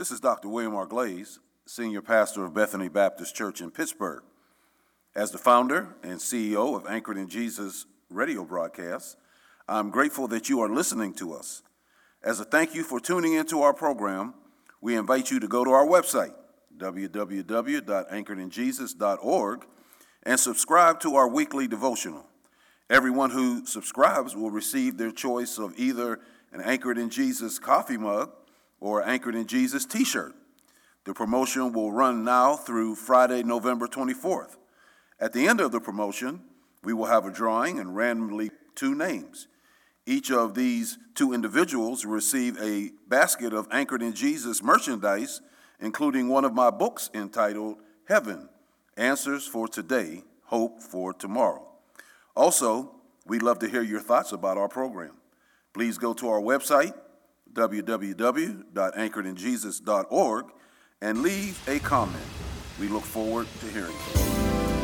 This is Dr. William R. Glaze, Senior Pastor of Bethany Baptist Church in Pittsburgh. As the founder and CEO of Anchored in Jesus radio broadcasts, I'm grateful that you are listening to us. As a thank you for tuning into our program, we invite you to go to our website, www.anchoredinjesus.org, and subscribe to our weekly devotional. Everyone who subscribes will receive their choice of either an Anchored in Jesus coffee mug or Anchored in Jesus t-shirt. The promotion will run now through Friday, November 24th. At the end of the promotion, we will have a drawing and randomly 2 names. Each of these 2 individuals will receive a basket of Anchored in Jesus merchandise, including one of my books entitled Heaven, Answers for Today, Hope for Tomorrow. Also, we'd love to hear your thoughts about our program. Please go to our website, www.anchoredinjesus.org, and leave a comment. We look forward to hearing from you.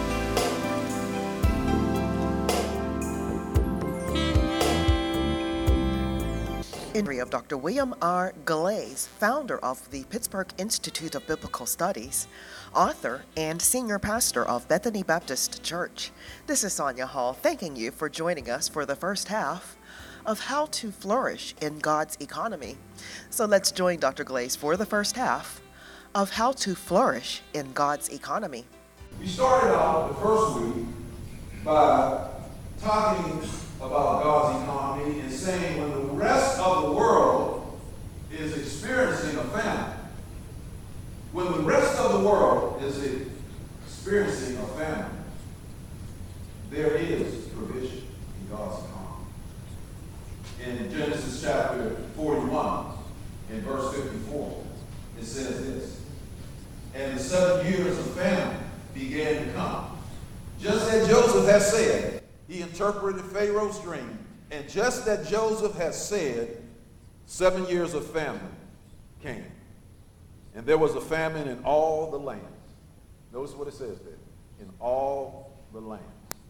Entry of Dr. William R. Glaze, founder of the Pittsburgh Institute of Biblical Studies, author and senior pastor of Bethany Baptist Church. This is Sonia Hall, thanking you for joining us for the first half of How to Flourish in God's Economy. So let's join Dr. Glaze for the first half of How to Flourish in God's Economy. We started out the first week by talking about God's economy and saying when the rest of the world is experiencing a famine, when the rest of the world is experiencing a famine, there is provision in God's economy. In Genesis chapter 41, in verse 54, it says this, "And the 7 years of famine began to come, just as Joseph had said." He interpreted Pharaoh's dream, and just as Joseph had said, 7 years of famine came. And there was a famine in all the land. Notice what it says there. In all the land.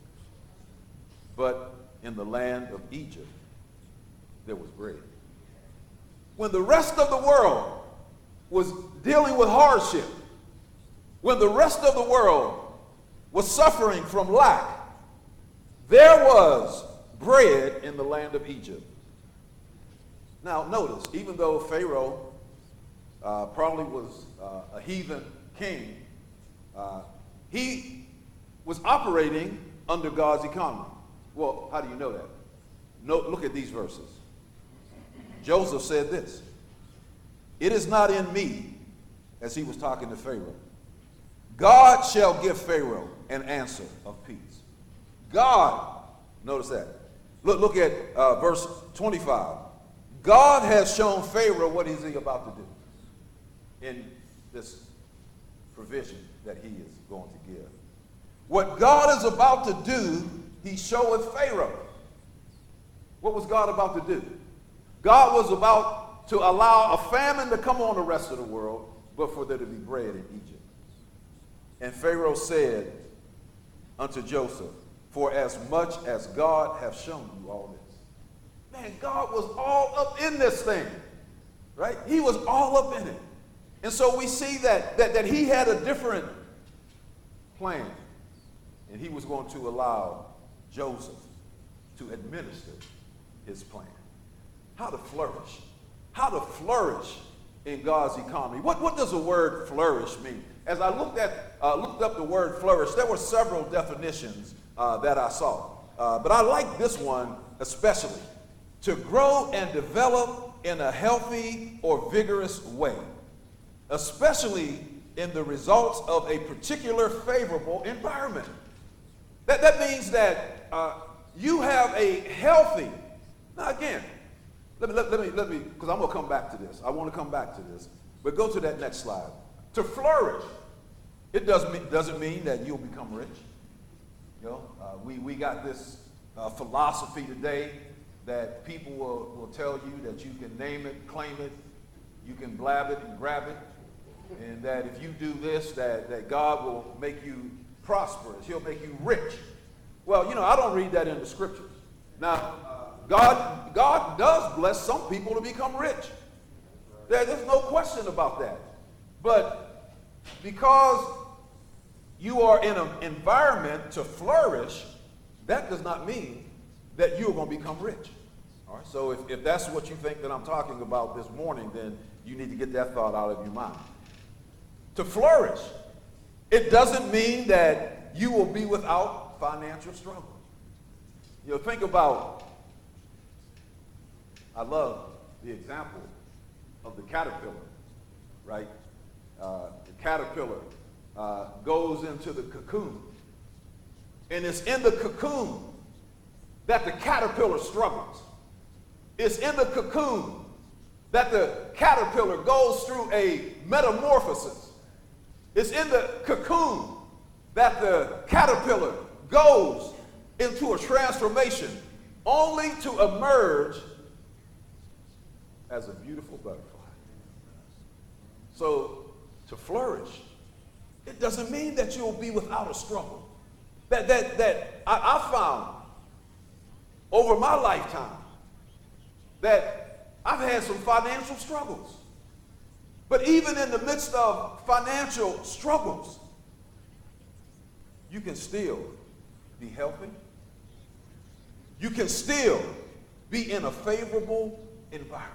But in the land of Egypt, there was bread. When the rest of the world was dealing with hardship, when the rest of the world was suffering from lack, there was bread in the land of Egypt. Now notice, even though Pharaoh probably was a heathen king, he was operating under God's economy. Well, how do you know that? Look at these verses. Joseph said this, "It is not in me," as he was talking to Pharaoh, "God shall give Pharaoh an answer of peace." God, notice that. Look at verse 25. God has shown Pharaoh what is he about to do in this provision that he is going to give. What God is about to do, he showeth Pharaoh. What was God about to do? God was about to allow a famine to come on the rest of the world, but for there to be bread in Egypt. And Pharaoh said unto Joseph, "For as much as God hath shown you all this." Man, God was all up in this thing, right? He was all up in it. And so we see that he had a different plan, and he was going to allow Joseph to administer his plan. How to flourish. How to flourish in God's economy. What does the word flourish mean? As I looked up the word flourish, there were several definitions that I saw. But I like this one especially. To grow and develop in a healthy or vigorous way, especially in the results of a particular favorable environment. That means that you have a healthy, now again, let me, because I'm going to come back to this. I want to come back to this. But go to that next slide. To flourish, it doesn't mean that you'll become rich. You know, we got this philosophy today that people will tell you that you can name it, claim it, you can blab it and grab it, and that if you do this, that God will make you prosperous. He'll make you rich. Well, you know, I don't read that in the scriptures. Now, God does bless some people to become rich. There's no question about that. But because you are in an environment to flourish, that does not mean that you're going to become rich. All right? So if that's what you think that I'm talking about this morning, then you need to get that thought out of your mind. To flourish, it doesn't mean that you will be without financial struggle. You know, think about, I love the example of the caterpillar, right? The caterpillar goes into the cocoon. And it's in the cocoon that the caterpillar struggles. It's in the cocoon that the caterpillar goes through a metamorphosis. It's in the cocoon that the caterpillar goes into a transformation only to emerge as a beautiful butterfly. So to flourish, it doesn't mean that you'll be without a struggle. That I found over my lifetime that I've had some financial struggles. But even in the midst of financial struggles, you can still be healthy. You can still be in a favorable environment.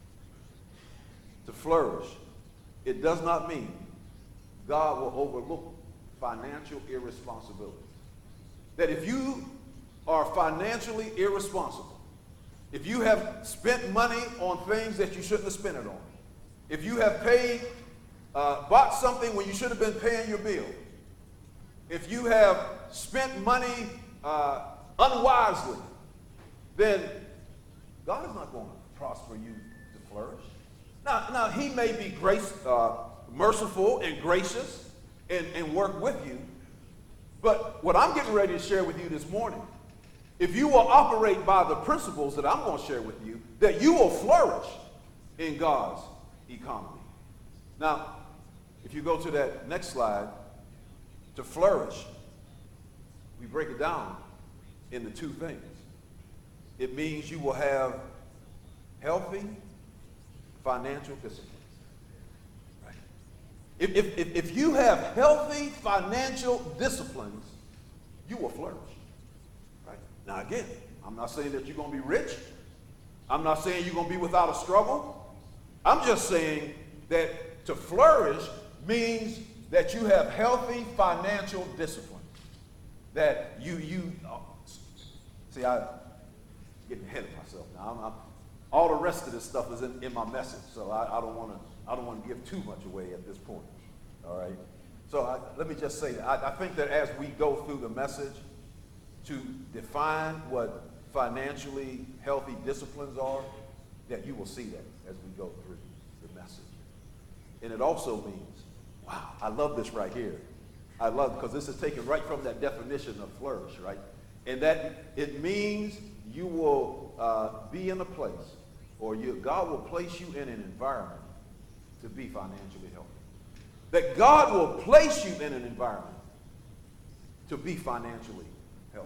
To flourish, it does not mean God will overlook financial irresponsibility. That if you are financially irresponsible, if you have spent money on things that you shouldn't have spent it on, if you have bought something when you should have been paying your bill, if you have spent money unwisely, then God is not going to prosper you to flourish. Now he may be merciful and gracious and work with you, but what I'm getting ready to share with you this morning, if you will operate by the principles that I'm going to share with you, that you will flourish in God's economy. Now, if you go to that next slide, to flourish, we break it down into two things. It means you will have healthy financial discipline. Right? If you have healthy financial disciplines, you will flourish. Right? Now again, I'm not saying that you're going to be rich. I'm not saying you're going to be without a struggle. I'm just saying that to flourish means that you have healthy financial discipline. That see, I'm getting ahead of myself now. All the rest of this stuff is in my message, so I don't want to give too much away at this point. All right. So let me just say, I think that as we go through the message to define what financially healthy disciplines are, that you will see that as we go through the message. And it also means, wow, I love this right here. I love it because this is taken right from that definition of flourish, right? And that it means you will be in a place, or God will place you in an environment to be financially healthy. That God will place you in an environment to be financially healthy.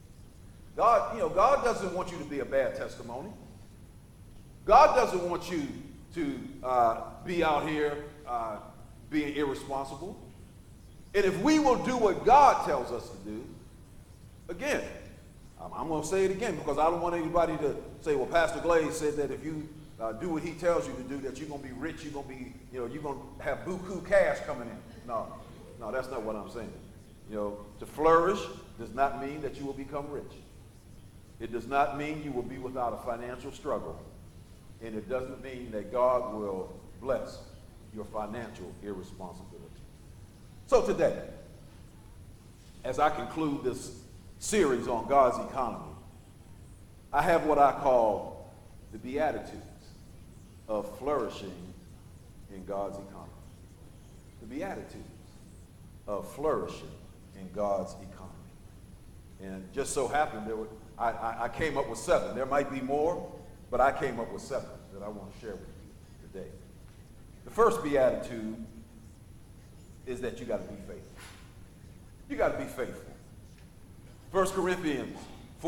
God doesn't want you to be a bad testimony. God doesn't want you to be out here being irresponsible. And if we will do what God tells us to do, again, I'm going to say it again because I don't want anybody to say, well, Pastor Glaze said that if you do what he tells you to do, that you're going to be rich, you're going to be, you're going to have buku cash coming in. No, that's not what I'm saying. To flourish does not mean that you will become rich. It does not mean you will be without a financial struggle. And it doesn't mean that God will bless your financial irresponsibility. So today, as I conclude this series on God's economy, I have what I call the Beatitudes of flourishing in God's economy. The Beatitudes of flourishing in God's economy. And just so happened, I came up with 7. There might be more, but I came up with 7 that I want to share with you today. The first beatitude is that you got to be faithful. You got to be faithful. 1 Corinthians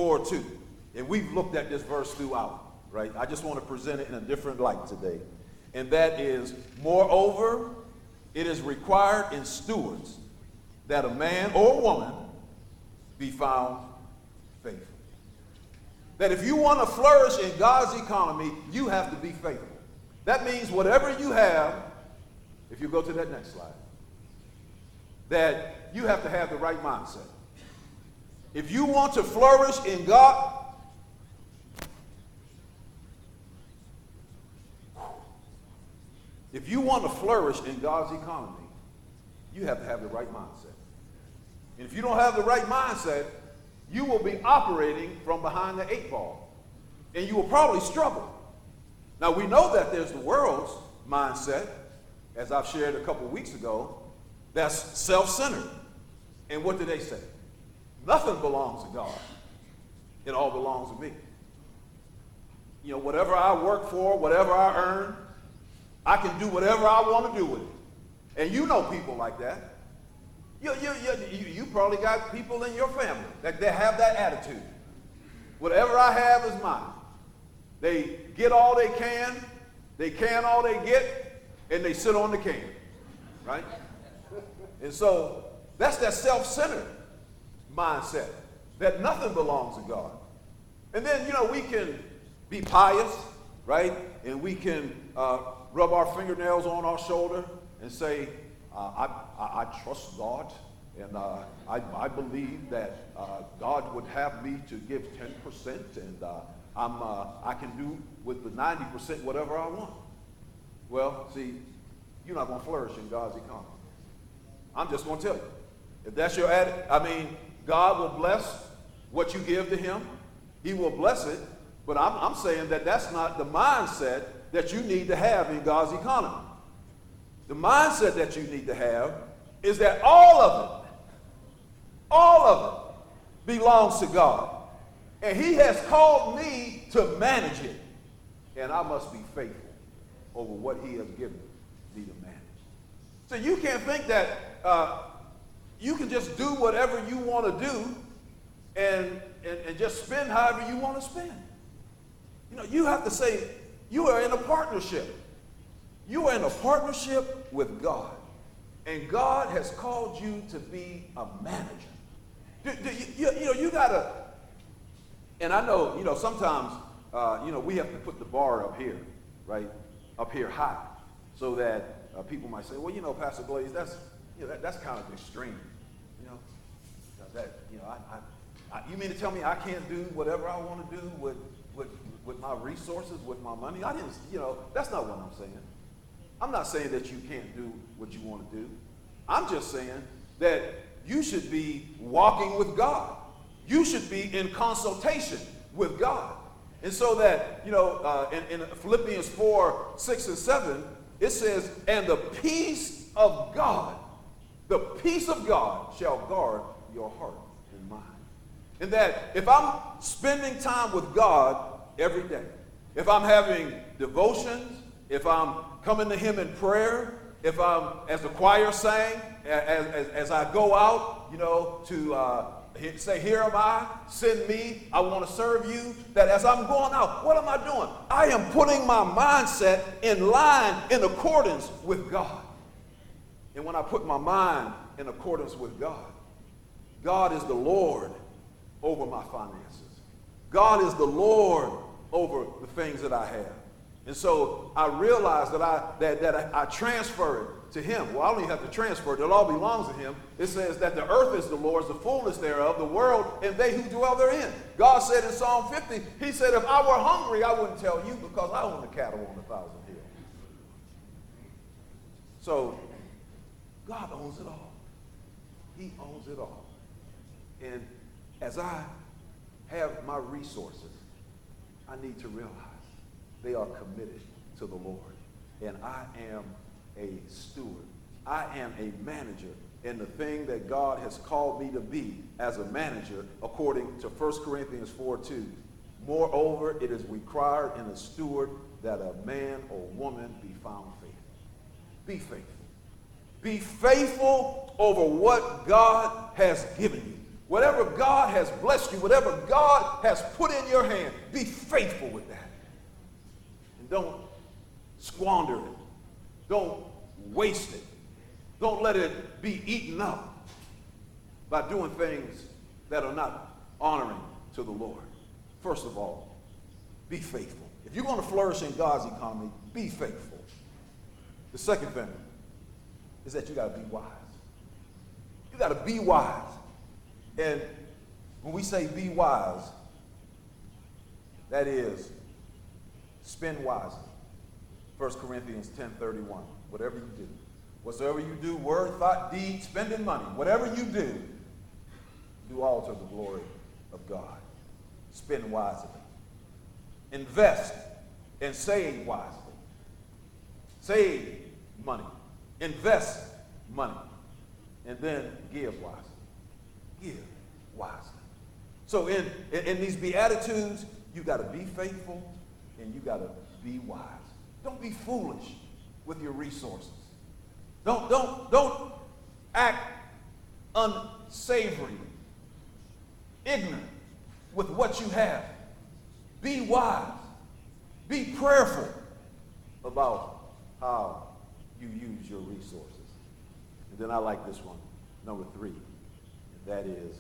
4:2. And we've looked at this verse throughout, right? I just want to present it in a different light today. And that is, moreover, it is required in stewards that a man or a woman be found faithful. That if you want to flourish in God's economy, you have to be faithful. That means whatever you have, if you go to that next slide, that you have to have the right mindset. If you want to flourish in God, if you want to flourish in God's economy, you have to have the right mindset. And if you don't have the right mindset, you will be operating from behind the 8 ball. And you will probably struggle. Now, we know that there's the world's mindset, as I've shared a couple weeks ago, that's self-centered. And what do they say? Nothing belongs to God. It all belongs to me. You know, whatever I work for, whatever I earn, I can do whatever I want to do with it. And you know people like that. You probably got people in your family that have that attitude. Whatever I have is mine. They get all they can all they get, and they sit on the can, right? And so that's that self-centered mindset, that nothing belongs to God. And then, you know, we can be pious, right? And we can rub our fingernails on our shoulder and say, I trust God, and I believe that God would have me to give 10%, and I can do with the 90% whatever I want. Well, see, you're not going to flourish in God's economy. I'm just going to tell you. If that's your attitude, I mean, God will bless what you give to him. He will bless it, but I'm saying that that's not the mindset that you need to have in God's economy. The mindset that you need to have is that all of it belongs to God. And he has called me to manage it. And I must be faithful over what he has given me to manage. So you can't think that you can just do whatever you want to do and just spend however you want to spend. You know, you have to say, you are in a partnership. You are in a partnership with God. And God has called you to be a manager. You got to, and I know, you know, sometimes, we have to put the bar up here, right? Up here high, so that people might say, well, you know, Pastor Glaze, that's kind of extreme, you know. You mean to tell me I can't do whatever I want to do with my resources, with my money? That's not what I'm saying. I'm not saying that you can't do what you want to do. I'm just saying that you should be walking with God. You should be in consultation with God. And so that, in Philippians 4, 6, and 7, it says, and the peace of God shall guard your heart and mind. And that if I'm spending time with God every day, if I'm having devotions, if I'm coming to him in prayer, if I'm, as the choir sang, as I go out, to say, here am I, send me, I want to serve you, that as I'm going out, what am I doing? I am putting my mindset in line, in accordance with God. And when I put my mind in accordance with God, God is the Lord over my finances. God is the Lord over the things that I have. And so I realized that I transfer it to him. Well, I don't even have to transfer it. It all belongs to him. It says that the earth is the Lord's, the fullness thereof, the world, and they who dwell therein. God said in Psalm 50, he said, if I were hungry, I wouldn't tell you because I own the cattle on 1,000 hills. So God owns it all. He owns it all. And as I have my resources, I need to realize they are committed to the Lord. And I am a steward. I am a manager in the thing that God has called me to be as a manager, according to 1 Corinthians 4:2. Moreover, it is required in a steward that a man or woman be found faithful. Be faithful. Be faithful over what God has given you. Whatever God has blessed you, whatever God has put in your hand, be faithful with that. And don't squander it. Don't waste it. Don't let it be eaten up by doing things that are not honoring to the Lord. First of all, be faithful. If you're going to flourish in God's economy, be faithful. The second thing is that you got to be wise. You got to be wise. And when we say be wise, that is, spend wisely. 1 Corinthians 10:31. Whatever you do, whatsoever you do, word, thought, deed, spending money, whatever you do all to the glory of God. Spend wisely. Invest and save wisely. Save money. Invest money. And then give wisely. Give wisely. So in these Beatitudes, you got to be faithful and you got to be wise. Don't be foolish with your resources. Don't act unsavory, ignorant with what you have. Be wise. Be prayerful about how you use your resources. And then I like this one, number 3, and that is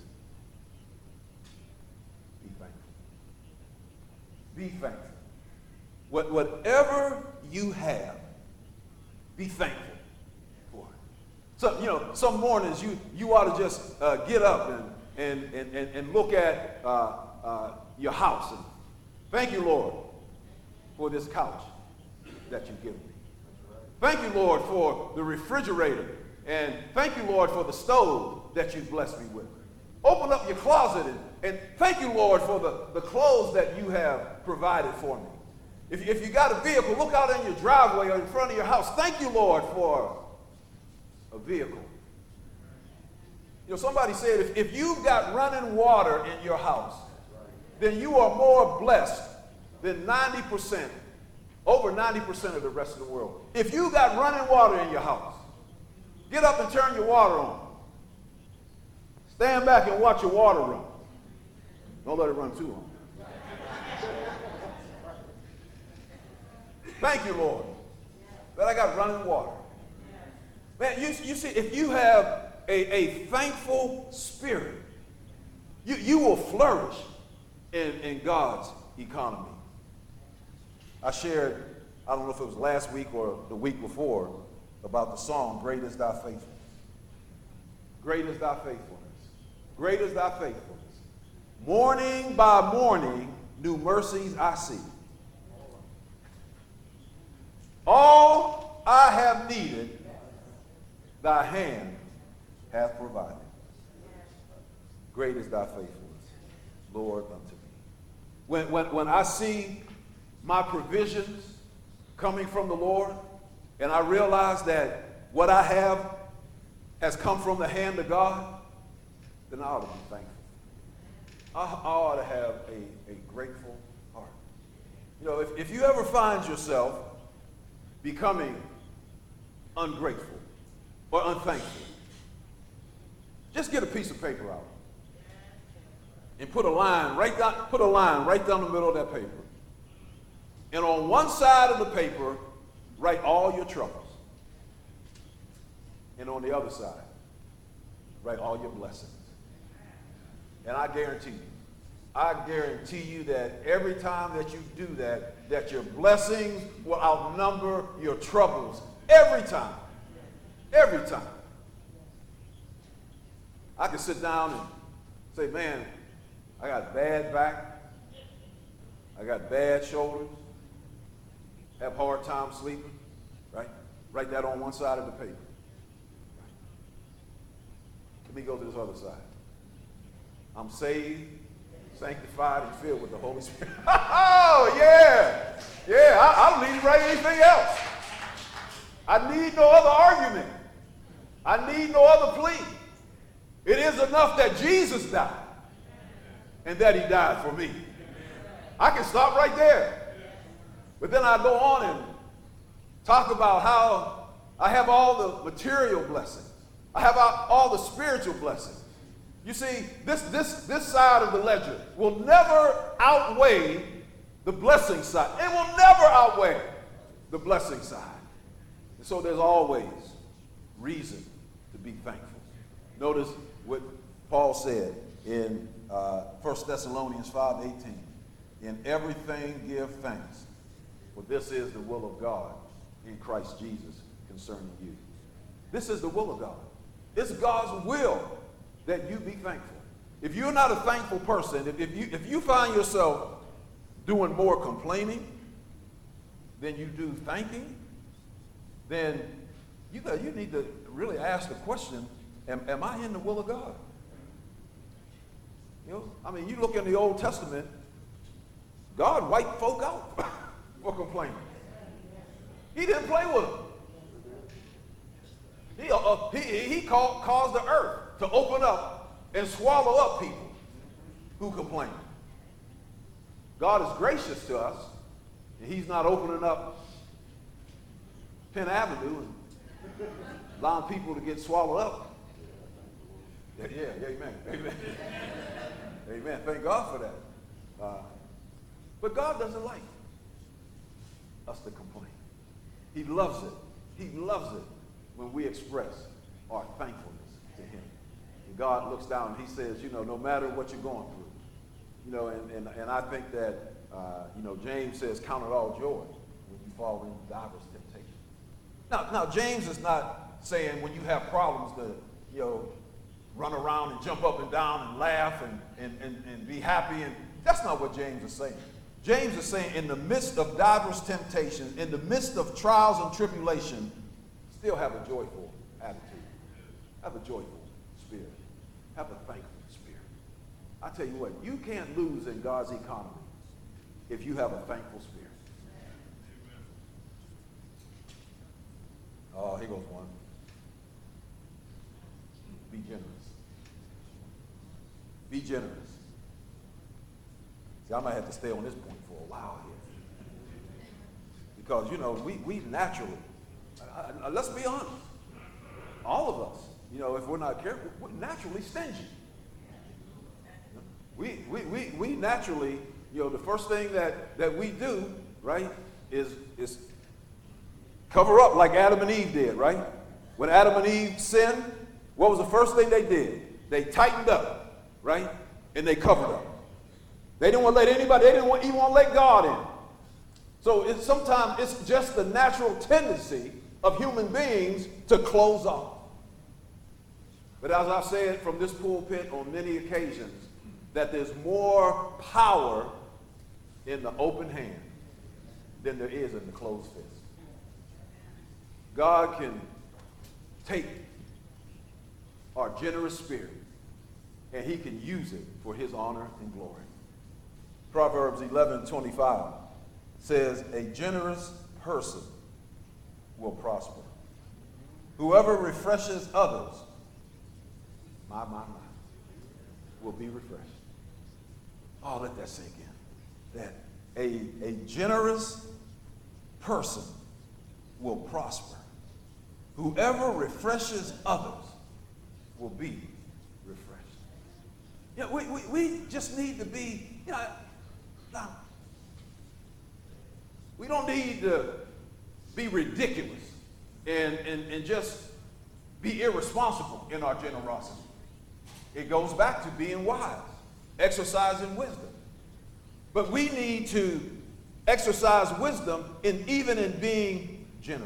be thankful. Be thankful. Whatever you have, be thankful for it. So, some mornings you ought to just get up and look at your house and thank you, Lord, for this couch that you've given me. Thank you, Lord, for the refrigerator. And thank you, Lord, for the stove that you've blessed me with. Open up your closet and thank you, Lord, for the clothes that you have provided for me. If you got a vehicle, look out in your driveway or in front of your house. Thank you, Lord, for a vehicle. Somebody said if you've got running water in your house, then you are more blessed than over 90% of the rest of the world. If you got running water in your house, get up and turn your water on. Stand back and watch your water run. Don't let it run too long. Thank you, Lord, that I got running water. Man, you see, if you have a thankful spirit, you will flourish in God's economy. I shared, I don't know if it was last week or the week before, about the song, Great is Thy Faithfulness. Great is Thy Faithfulness. Great is Thy Faithfulness. Morning by morning, new mercies I see. All I have needed, Thy hand hath provided. Great is Thy faithfulness, Lord, unto me. When I see my provisions coming from the Lord, and I realize that what I have has come from the hand of God, then I ought to be thankful. I ought to have a grateful heart. If you ever find yourself becoming ungrateful or unthankful, just get a piece of paper out and put a line right down the middle of that paper. And on one side of the paper, write all your troubles. And on the other side, write all your blessings. And I guarantee you that every time that you do that, that your blessings will outnumber your troubles. Every time. Every time. I can sit down and say, man, I got bad back. I got bad shoulders. Have a hard time sleeping, right? Write that on one side of the paper. Let me go to this other side. I'm saved, sanctified, and filled with the Holy Spirit. Oh, yeah. Yeah, I don't need to write anything else. I need no other argument. I need no other plea. It is enough that Jesus died and that he died for me. I can stop right there. But then I go on and talk about how I have all the material blessings. I have all the spiritual blessings. You see, this side of the ledger will never outweigh the blessing side. It will never outweigh. the blessing side. And so there's always reason to be thankful. Notice what Paul said in 1 Thessalonians 5:18. In everything give thanks, for this is the will of God in Christ Jesus concerning you. This is the will of God. It's God's will that you be thankful. If you're not a thankful person, if you find yourself doing more complaining than you do thanking, then you need to really ask the question, am I in the will of God? You know, I mean, you look in the Old Testament, God wiped folk out for complaining. He didn't play with them. He caused the earth to open up and swallow up people who complain. God is gracious to us, and he's not opening up Penn Avenue and allowing people to get swallowed up. Yeah, amen. Amen. Amen. Thank God for that. But God doesn't like us to complain. He loves it. He loves it when we express our thankfulness to him. And God looks down and he says, no matter what you're going through, and I think that, James says, count it all joy when you fall into diverse temptation. Now, James is not saying when you have problems to, run around and jump up and down and laugh and be happy. And that's not what James is saying. James is saying in the midst of diverse temptations, in the midst of trials and tribulation, still have a joyful attitude. Have a joyful spirit. Have a thankful spirit. I tell you what, you can't lose in God's economy if you have a thankful spirit. Oh, here goes one. Be generous. Be generous. See, I might have to stay on this point for a while here. Because, we naturally, let's be honest, all of us, if we're not careful, we're naturally stingy. We naturally, the first thing that we do, right, is cover up like Adam and Eve did, right? When Adam and Eve sinned, what was the first thing they did? They tightened up, right? And they covered up. They didn't want to let anybody, they didn't even want to let God in. So sometimes it's just the natural tendency of human beings to close off. But as I've said from this pulpit on many occasions, that there's more power in the open hand than there is in the closed fist. God can take our generous spirit and he can use it for his honor and glory. Proverbs 11:25 says, a generous person will prosper. Whoever refreshes others, my, will be refreshed. Oh, let that sink in. That a generous person will prosper. Whoever refreshes others will be refreshed. We just need to be, we don't need to be ridiculous and just be irresponsible in our generosity. It goes back to being wise, exercising wisdom. But we need to exercise wisdom even in being generous.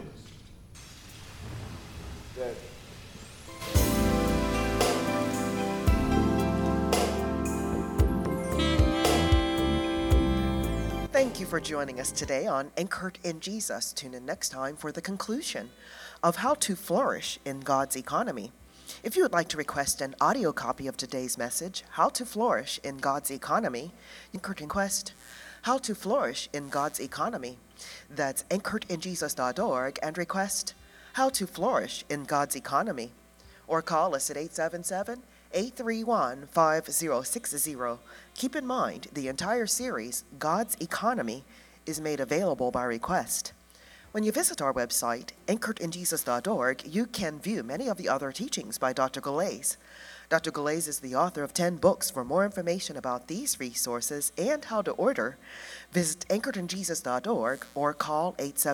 Thank you for joining us today on Anchored in Jesus. Tune in next time for the conclusion of how to flourish in God's economy. If you would like to request an audio copy of today's message, How to Flourish in God's Economy, you can request How to Flourish in God's Economy. That's anchoredinjesus.org and request How to Flourish in God's Economy. Or call us at 877-831-5060. Keep in mind, the entire series, God's Economy, is made available by request. When you visit our website, anchoredinjesus.org, you can view many of the other teachings by Dr. Galais. Dr. Galais is the author of 10 books. For more information about these resources and how to order, visit anchoredinjesus.org or call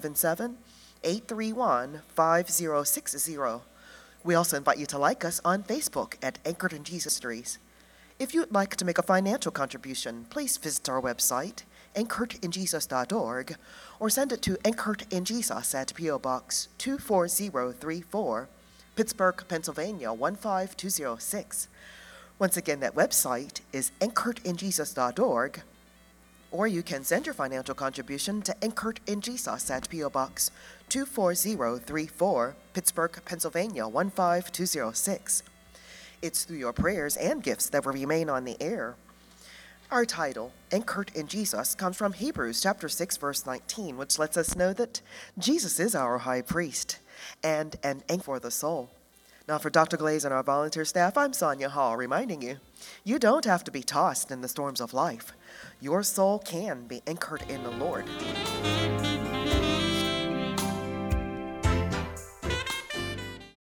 877-831-5060. We also invite you to like us on Facebook at Anchored in Jesus Ministries. If you'd like to make a financial contribution, please visit our website, anchoredinjesus.org, or send it to Anchored in Jesus at P.O. Box 24034, Pittsburgh, Pennsylvania 15206. Once again, that website is anchoredinjesus.org, or you can send your financial contribution to Anchored in Jesus at P.O. Box 24034, Pittsburgh, Pennsylvania 15206. It's through your prayers and gifts that will remain on the air. Our title, Anchored in Jesus, comes from Hebrews chapter 6, verse 19, which lets us know that Jesus is our high priest and an anchor for the soul. Now, for Dr. Galais and our volunteer staff, I'm Sonia Hall, reminding you, you don't have to be tossed in the storms of life. Your soul can be anchored in the Lord.